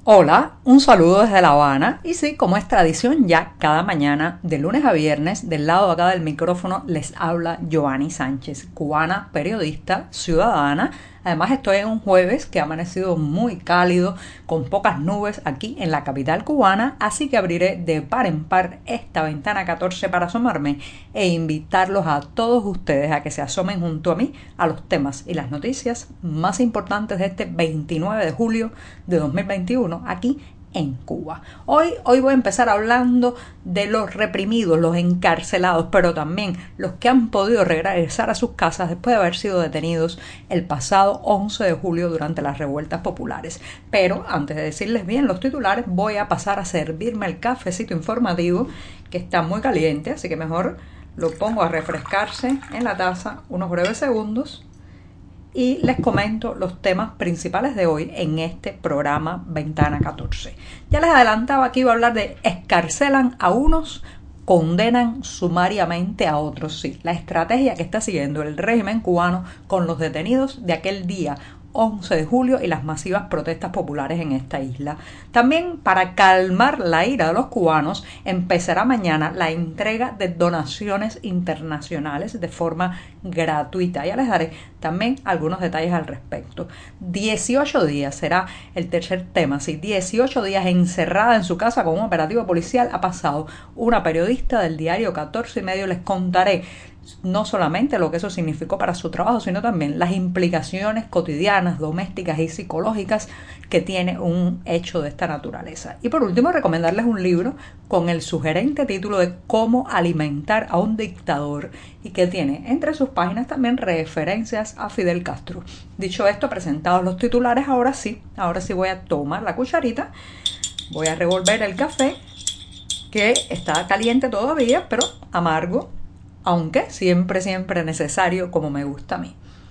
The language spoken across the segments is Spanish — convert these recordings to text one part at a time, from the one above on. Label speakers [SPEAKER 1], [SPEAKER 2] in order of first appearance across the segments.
[SPEAKER 1] Hola, un saludo desde La Habana y sí, como es tradición ya cada mañana de lunes a viernes del lado de acá del micrófono les habla Joanny Sánchez, cubana, periodista, ciudadana. Además estoy en un jueves que ha amanecido muy cálido con pocas nubes aquí en la capital cubana, así que abriré de par en par esta ventana 14 para asomarme e invitarlos a todos ustedes a que se asomen junto a mí a los temas y las noticias más importantes de este 29 de julio de 2021 aquí en Cuba. Hoy voy a empezar hablando de los reprimidos, los encarcelados, pero también los que han podido regresar a sus casas después de haber sido detenidos el pasado 11 de julio durante las revueltas populares. Pero antes de decirles bien los titulares, voy a pasar a servirme el cafecito informativo que está muy caliente, así que mejor lo pongo a refrescarse en la taza unos breves segundos. Y les comento los temas principales de hoy en este programa Ventana 14. Ya les adelantaba que iba a hablar de escarcelan a unos, condenan sumariamente a otros. Sí, la estrategia que está siguiendo el régimen cubano con los detenidos de aquel día 11 de julio y las masivas protestas populares en esta isla. También para calmar la ira de los cubanos empezará mañana la entrega de donaciones internacionales de forma gratuita. Ya les daré también algunos detalles al respecto. 18 días será el tercer tema. Sí, 18 días encerrada en su casa con un operativo policial ha pasado una periodista del diario 14 y medio. Les contaré no solamente lo que eso significó para su trabajo, sino también las implicaciones cotidianas, domésticas y psicológicas que tiene un hecho de esta naturaleza. Y por último, recomendarles un libro con el sugerente título de Cómo alimentar a un dictador y que tiene entre sus páginas también referencias a Fidel Castro. Dicho esto, presentados los titulares, ahora sí voy a tomar la cucharita, voy a revolver el café que está caliente todavía, pero amargo, aunque siempre necesario como me gusta a mí.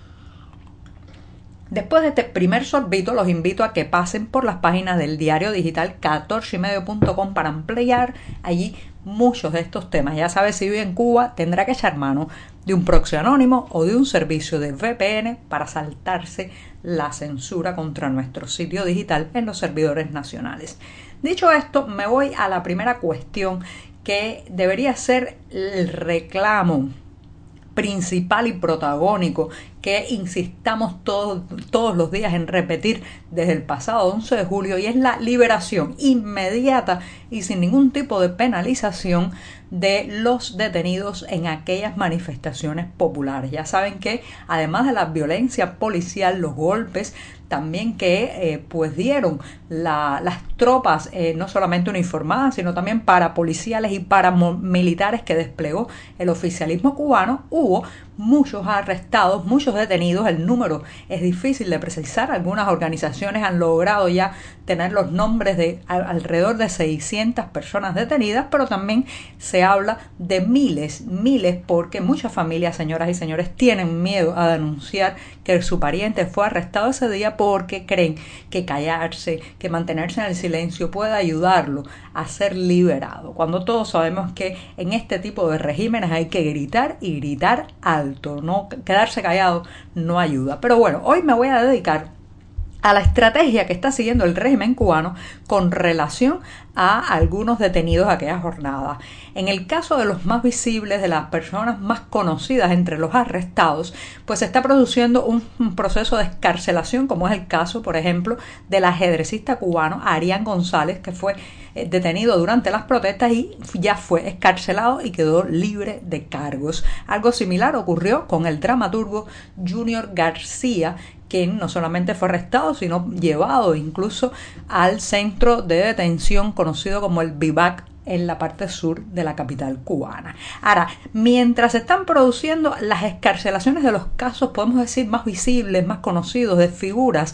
[SPEAKER 1] Después de este primer sorbito, los invito a que pasen por las páginas del diario digital 14ymedio.com para ampliar allí muchos de estos temas. Ya sabes, si vive en Cuba, tendrá que echar mano de un proxy anónimo o de un servicio de VPN para saltarse la censura contra nuestro sitio digital en los servidores nacionales. Dicho esto, me voy a la primera cuestión que debería ser el reclamo principal y protagónico que insistamos todos los días en repetir desde el pasado 11 de julio, y es la liberación inmediata y sin ningún tipo de penalización de los detenidos en aquellas manifestaciones populares. Ya saben que además de la violencia policial, los golpes también que dieron las tropas, no solamente uniformadas, sino también parapoliciales y paramilitares que desplegó el oficialismo cubano, hubo muchos arrestados, muchos detenidos. El número es difícil de precisar. Algunas organizaciones han logrado ya tener los nombres de alrededor de 600 personas detenidas, pero también se habla de miles, porque muchas familias, señoras y señores, tienen miedo a denunciar que su pariente fue arrestado ese día porque creen que callarse, que mantenerse en el silencio puede ayudarlo a ser liberado, cuando todos sabemos que en este tipo de regímenes hay que gritar y gritar alto, no quedarse callado no ayuda. Pero bueno, hoy me voy a dedicar a la estrategia que está siguiendo el régimen cubano con relación a algunos detenidos de aquella jornada. En el caso de los más visibles, de las personas más conocidas entre los arrestados, pues se está produciendo un proceso de excarcelación, como es el caso, por ejemplo, del ajedrecista cubano Arián González, que fue detenido durante las protestas y ya fue excarcelado y quedó libre de cargos. Algo similar ocurrió con el dramaturgo Junior García, quien no solamente fue arrestado, sino llevado incluso al centro de detención conocido como el Vivac en la parte sur de la capital cubana. Ahora, mientras se están produciendo las excarcelaciones de los casos, podemos decir, más visibles, más conocidos, de figuras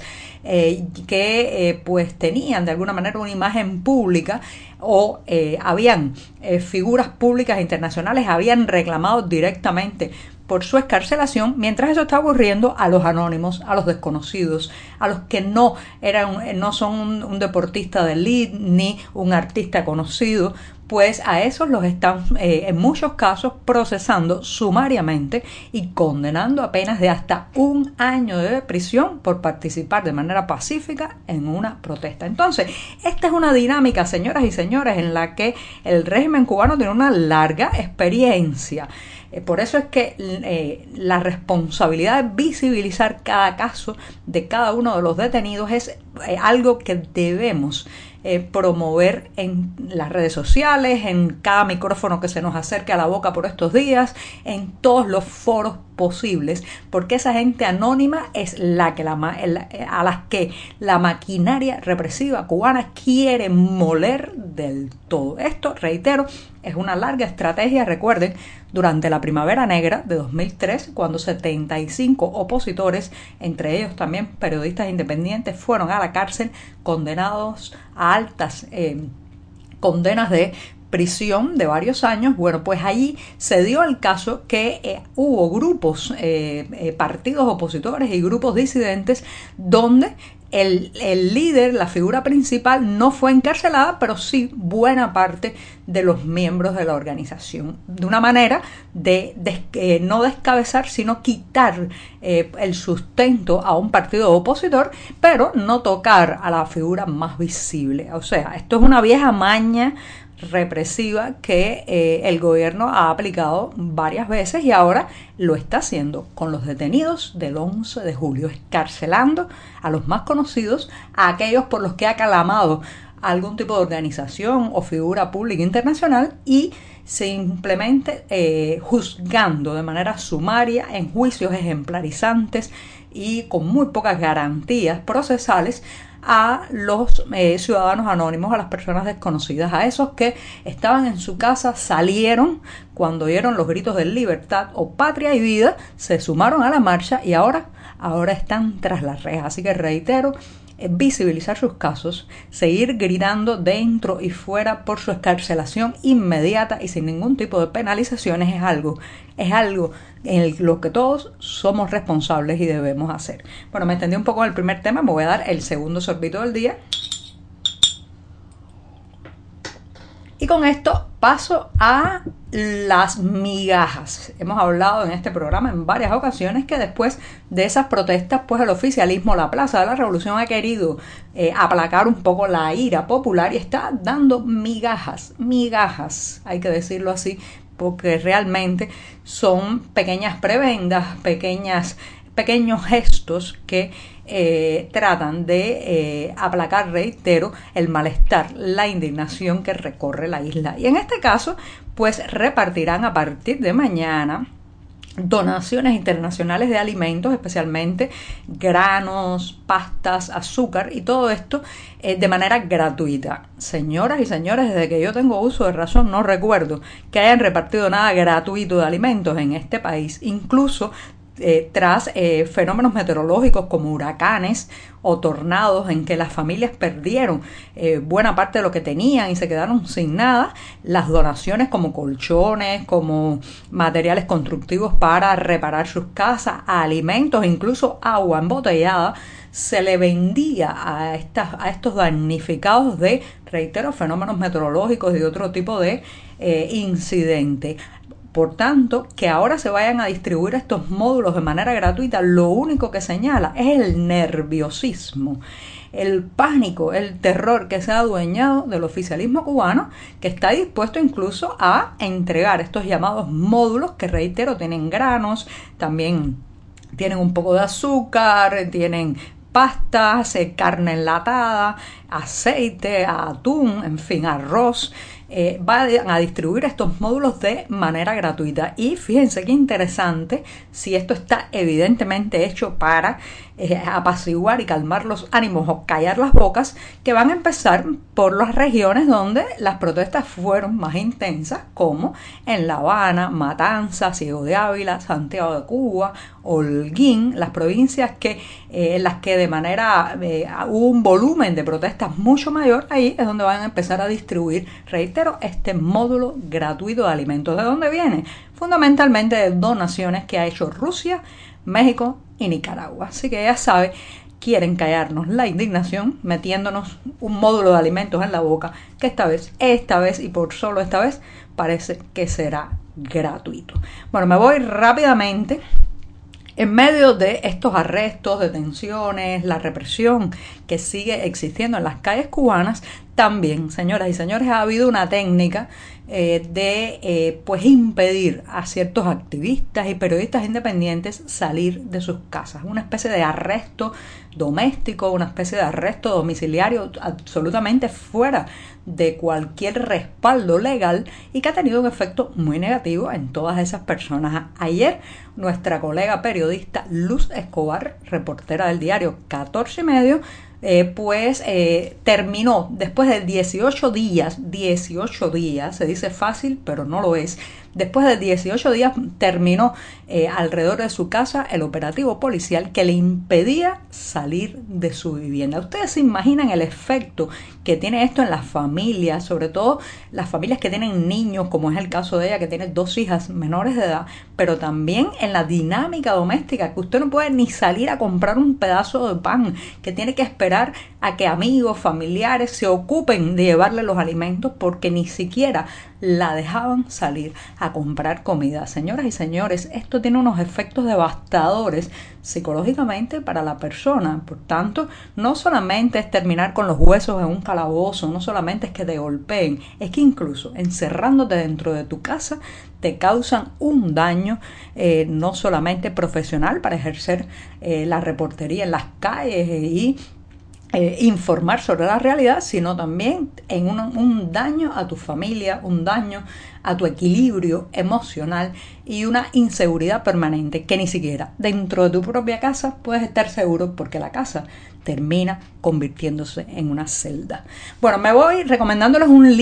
[SPEAKER 1] que tenían de alguna manera una imagen pública o habían figuras públicas internacionales, habían reclamado directamente por su escarcelación. Mientras eso está ocurriendo, a los anónimos, a los desconocidos, a los que no son un deportista de elite ni un artista conocido, pues a esos los están en muchos casos procesando sumariamente y condenando a penas de hasta 1 año de prisión por participar de manera pacífica en una protesta. Entonces, esta es una dinámica, señoras y señores, en la que el régimen cubano tiene una larga experiencia. Por eso es que la responsabilidad de visibilizar cada caso de cada uno de los detenidos es algo que debemos promover en las redes sociales, en cada micrófono que se nos acerque a la boca por estos días, en todos los foros posibles, porque esa gente anónima es a las que la maquinaria represiva cubana quiere moler del todo. Esto, reitero, es una larga estrategia. Recuerden, durante la Primavera Negra de 2003, cuando 75 opositores, entre ellos también periodistas independientes, fueron a la cárcel condenados a altas condenas de prisión de varios años. Bueno, pues allí se dio el caso que hubo grupos, partidos opositores y grupos disidentes donde el líder, la figura principal, no fue encarcelada, pero sí buena parte de los miembros de la organización, de una manera de no descabezar, sino quitar el sustento a un partido opositor, pero no tocar a la figura más visible. O sea, esto es una vieja maña represiva que el gobierno ha aplicado varias veces y ahora lo está haciendo con los detenidos del 11 de julio, escarcelando a los más conocidos, a aquellos por los que ha clamado algún tipo de organización o figura pública internacional, y simplemente juzgando de manera sumaria en juicios ejemplarizantes y con muy pocas garantías procesales a los ciudadanos anónimos, a las personas desconocidas, a esos que estaban en su casa, salieron cuando oyeron los gritos de libertad o patria y vida, se sumaron a la marcha y ahora están tras las rejas. Así que reitero, visibilizar sus casos, seguir gritando dentro y fuera por su escarcelación inmediata y sin ningún tipo de penalizaciones es algo en lo que todos somos responsables y debemos hacer. Bueno, me extendí un poco en el primer tema, me voy a dar el segundo sorbito del día. Y con esto paso a las migajas. Hemos hablado en este programa en varias ocasiones que después de esas protestas, pues el oficialismo, la Plaza de la Revolución, ha querido aplacar un poco la ira popular y está dando migajas, hay que decirlo así, porque realmente son pequeñas prebendas, pequeños gestos que tratan de aplacar, reitero, el malestar, la indignación que recorre la isla. Y en este caso, pues repartirán a partir de mañana donaciones internacionales de alimentos, especialmente granos, pastas, azúcar y todo esto de manera gratuita. Señoras y señores, desde que yo tengo uso de razón no recuerdo que hayan repartido nada gratuito de alimentos en este país, incluso tras fenómenos meteorológicos como huracanes o tornados en que las familias perdieron buena parte de lo que tenían y se quedaron sin nada. Las donaciones como colchones, como materiales constructivos para reparar sus casas, alimentos, incluso agua embotellada, se le vendía a estos damnificados de, reitero, fenómenos meteorológicos y de otro tipo de incidentes. Por tanto, que ahora se vayan a distribuir estos módulos de manera gratuita, lo único que señala es el nerviosismo, el pánico, el terror que se ha adueñado del oficialismo cubano, que está dispuesto incluso a entregar estos llamados módulos que, reitero, tienen granos, también tienen un poco de azúcar, tienen pastas, carne enlatada, aceite, atún, en fin, arroz. Van a distribuir estos módulos de manera gratuita. Y fíjense qué interesante, si esto está evidentemente hecho para apaciguar y calmar los ánimos o callar las bocas, que van a empezar por las regiones donde las protestas fueron más intensas, como en La Habana, Matanzas, Ciego de Ávila, Santiago de Cuba, Holguín, las provincias en las que de manera hubo un volumen de protestas mucho mayor. Ahí es donde van a empezar a distribuir, reitero, este módulo gratuito de alimentos. ¿De dónde viene? fundamentalmente de donaciones que ha hecho Rusia, México y Nicaragua. Así que ya sabe, quieren callarnos la indignación metiéndonos un módulo de alimentos en la boca que esta vez y por solo esta vez parece que será gratuito. Bueno, me voy rápidamente. En medio de estos arrestos, detenciones, la represión que sigue existiendo en las calles cubanas, también, señoras y señores, ha habido una técnica de impedir a ciertos activistas y periodistas independientes salir de sus casas. Una especie de arresto doméstico, una especie de arresto domiciliario absolutamente fuera de cualquier respaldo legal y que ha tenido un efecto muy negativo en todas esas personas. Ayer nuestra colega periodista Luz Escobar, reportera del diario 14 y medio, terminó después de 18 días, se dice fácil pero no lo es, después de 18 días terminó alrededor de su casa el operativo policial que le impedía salir de su vivienda. Ustedes se imaginan el efecto que tiene esto en las familias, sobre todo las familias que tienen niños, como es el caso de ella que tiene 2 hijas menores de edad, pero también en la dinámica doméstica, que usted no puede ni salir a comprar un pedazo de pan, que tiene que esperar a que amigos, familiares se ocupen de llevarle los alimentos porque ni siquiera la dejaban salir a comprar comida. Señoras y señores, esto tiene unos efectos devastadores psicológicamente para la persona. Por tanto, no solamente es terminar con los huesos en un calabozo, no solamente es que te golpeen, es que incluso encerrándote dentro de tu casa te causan un daño no solamente profesional para ejercer la reportería en las calles y informar sobre la realidad, sino también en un daño a tu familia, un daño a tu equilibrio emocional y una inseguridad permanente que ni siquiera dentro de tu propia casa puedes estar seguro porque la casa termina convirtiéndose en una celda. Bueno, me voy recomendándoles un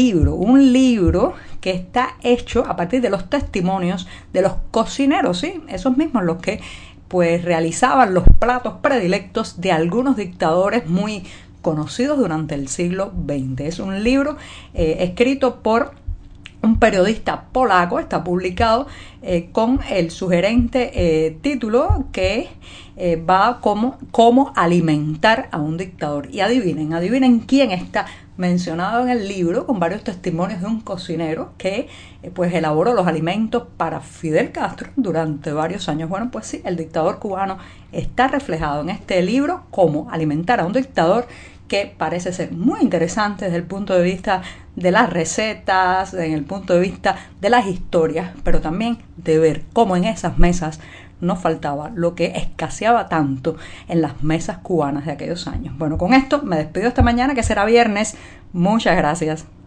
[SPEAKER 1] libro que está hecho a partir de los testimonios de los cocineros, ¿sí? Esos mismos los que realizaban los platos predilectos de algunos dictadores muy conocidos durante el siglo XX. Es un libro escrito por un periodista polaco, está publicado con el sugerente título que va como cómo alimentar a un dictador. Y adivinen quién está mencionado en el libro, con varios testimonios de un cocinero que elaboró los alimentos para Fidel Castro durante varios años. Bueno, pues sí, el dictador cubano está reflejado en este libro, cómo alimentar a un dictador, que parece ser muy interesante desde el punto de vista de las recetas, desde el punto de vista de las historias, pero también de ver cómo en esas mesas no faltaba lo que escaseaba tanto en las mesas cubanas de aquellos años. Bueno, con esto me despido esta mañana, que será viernes. Muchas gracias.